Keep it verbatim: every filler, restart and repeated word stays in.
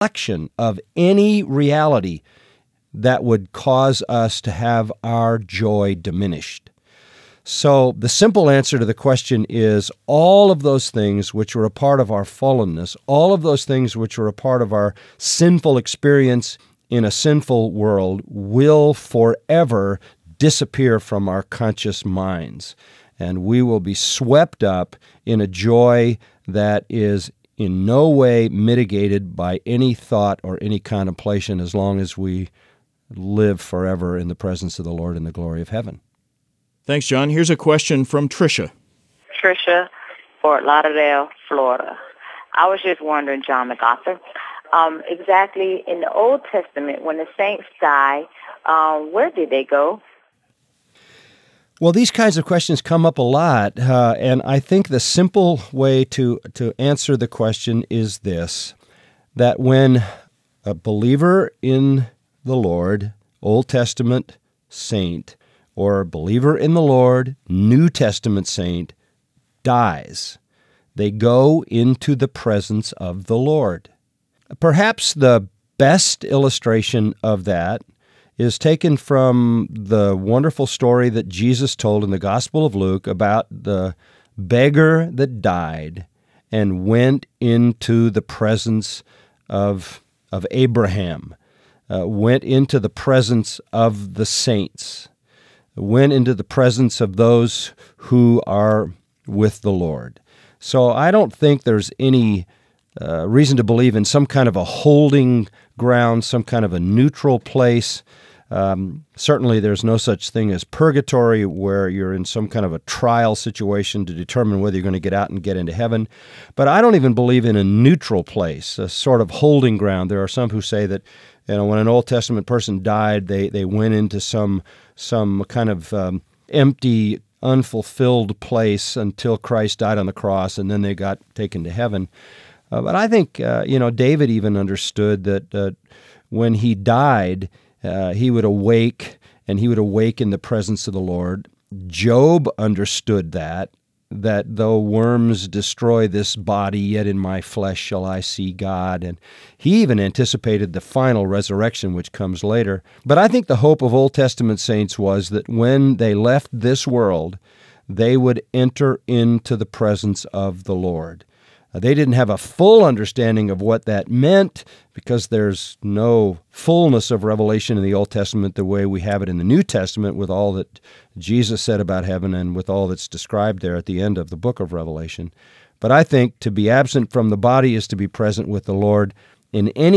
reflection of any reality that would cause us to have our joy diminished. So the simple answer to the question is all of those things which are a part of our fallenness, all of those things which are a part of our sinful experience in a sinful world will forever disappear from our conscious minds. And we will be swept up in a joy that is in no way mitigated by any thought or any contemplation as long as we live forever in the presence of the Lord in the glory of heaven. Thanks, John. Here's a question from Tricia. Tricia, Fort Lauderdale, Florida. I was just wondering, John MacArthur, um, exactly in the Old Testament, when the saints die, um, where did they go? Well, these kinds of questions come up a lot, uh, and I think the simple way to, to answer the question is this, that when a believer in the Lord, Old Testament saint, or believer in the Lord, New Testament saint, dies, they go into the presence of the Lord. Perhaps the best illustration of that is taken from the wonderful story that Jesus told in the Gospel of Luke about the beggar that died and went into the presence of, of Abraham, uh, went into the presence of the saints, went into the presence of those who are with the Lord. So I don't think there's any uh, reason to believe in some kind of a holding ground, some kind of a neutral place. Um, certainly there's no such thing as purgatory where you're in some kind of a trial situation to determine whether you're going to get out and get into heaven. But I don't even believe in a neutral place, a sort of holding ground. There are some who say that, you know, when an Old Testament person died, they, they went into some some kind of um, empty, unfulfilled place until Christ died on the cross, and then they got taken to heaven. Uh, but I think, uh, you know, David even understood that uh, when he died, uh, he would awake, and he would awake in the presence of the Lord. Job understood that, that though worms destroy this body, yet in my flesh shall I see God. And he even anticipated the final resurrection, which comes later. But I think the hope of Old Testament saints was that when they left this world, they would enter into the presence of the Lord. They didn't have a full understanding of what that meant because there's no fullness of revelation in the Old Testament the way we have it in the New Testament with all that Jesus said about heaven and with all that's described there at the end of the book of Revelation. But I think to be absent from the body is to be present with the Lord in any